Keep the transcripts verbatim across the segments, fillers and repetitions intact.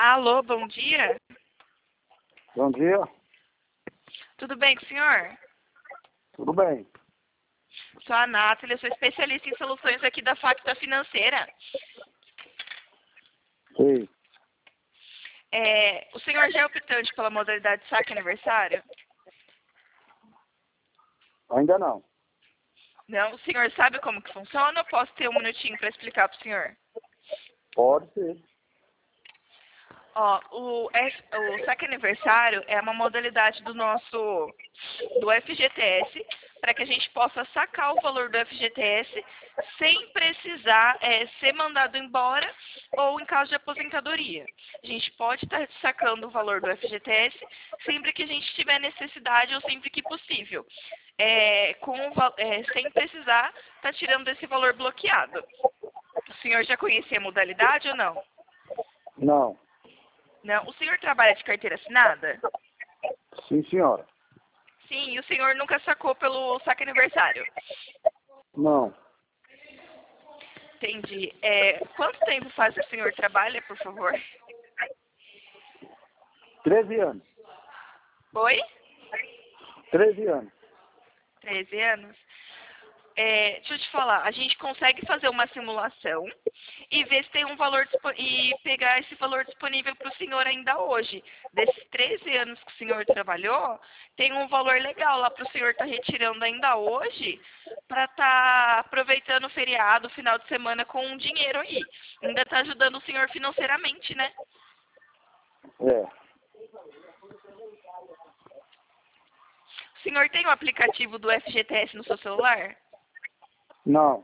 Alô, bom dia. Bom dia. Tudo bem com o senhor? Tudo bem. Sou a Nathalie, eu sou especialista em soluções aqui da Facta Financeira. Sim. É, o senhor já é optante pela modalidade saque aniversário? Ainda não. Não? O senhor sabe como que funciona ou posso ter um minutinho para explicar para o senhor? Pode ser. Ó, o, F- o saque aniversário é uma modalidade do nosso, do F G T S, para que a gente possa sacar o valor do F G T S sem precisar é, ser mandado embora ou em caso de aposentadoria. A gente pode estar sacando o valor do F G T S sempre que a gente tiver necessidade ou sempre que possível, é, com, o val- é, sem precisar estar tirando esse valor bloqueado. O senhor já conhecia a modalidade ou não? Não. Não. O senhor trabalha de carteira assinada? Sim, senhora. Sim, e o senhor nunca sacou pelo saque aniversário? Não. Entendi. É, quanto tempo faz que o senhor trabalha, por favor? Treze anos. Oi? Treze anos. treze anos? É, deixa eu te falar, a gente consegue fazer uma simulação e ver se tem um valor dispo- e pegar esse valor disponível para o senhor ainda hoje. Desses treze anos que o senhor trabalhou, tem um valor legal lá para o senhor estar retirando ainda hoje para estar aproveitando o feriado, o final de semana com um dinheiro aí. Ainda está ajudando o senhor financeiramente, né? É. O senhor tem o aplicativo do F G T S no seu celular? Não.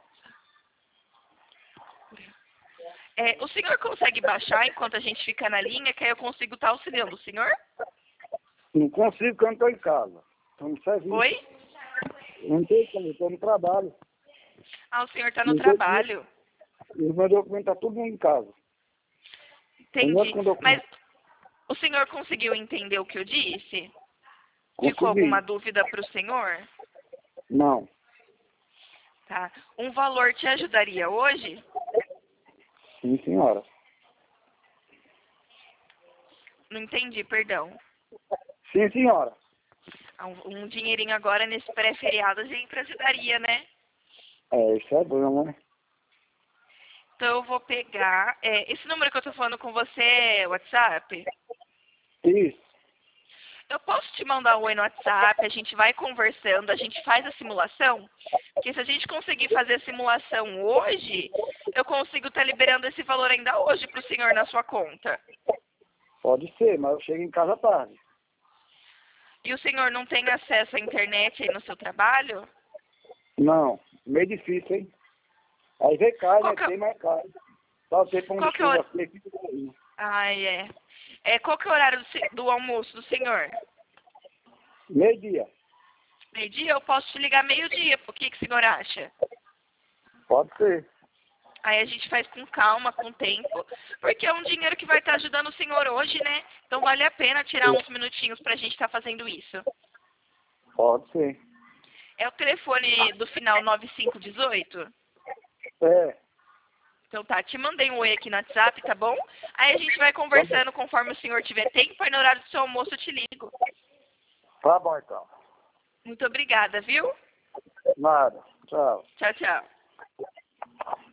É, o senhor consegue baixar enquanto a gente fica na linha, que aí eu consigo estar auxiliando o senhor? Não consigo porque eu não estou em casa. Estou no serviço. Oi? Não estou em casa, estou no trabalho. Ah, o senhor está no Não sei trabalho. se- Os meus documentos estão tudo em casa. Entendeu? Entendi. Com Mas documento. o senhor conseguiu entender o que eu disse? Ficou alguma Consegui. dúvida para o senhor? Não. Tá. Um valor te ajudaria hoje? Sim, senhora. Não entendi, perdão. Sim, senhora. Ah, Um, um dinheirinho agora nesse pré-feriado a gente ajudaria, né? É, isso é bom, né? Então eu vou pegar... é, esse número que eu estou falando com você é WhatsApp? Isso. Eu posso te mandar um oi no WhatsApp, a gente vai conversando, a gente faz a simulação? Porque se a gente conseguir fazer a simulação hoje, eu consigo estar liberando esse valor ainda hoje para o senhor na sua conta. Pode ser, mas eu chego em casa tarde. E o senhor não tem acesso à internet aí no seu trabalho? Não. Meio difícil, hein? Aí vem cai, Qual né? que é, Tem mais caro. Só o tempo onde qual que é o... chuva aqui, aqui fica aí. Ai, é. é. Qual que é o horário do, se- do almoço do senhor? Meio-dia. Meio-dia? Eu posso te ligar meio-dia. O que, que o senhor acha? Pode ser. Aí a gente faz com calma, com tempo, porque é um dinheiro que vai estar ajudando o senhor hoje, né? Então vale a pena tirar uns minutinhos pra gente estar fazendo isso. Pode ser. É o telefone do final nove cinco um oito? É. Então tá, te mandei um oi aqui no WhatsApp, tá bom? Aí a gente vai Tá bom. conversando conforme o senhor tiver tempo, aí no horário do seu almoço eu te ligo. Tá bom, então. Muito obrigada, viu? Nada. Tchau. Tchau, tchau.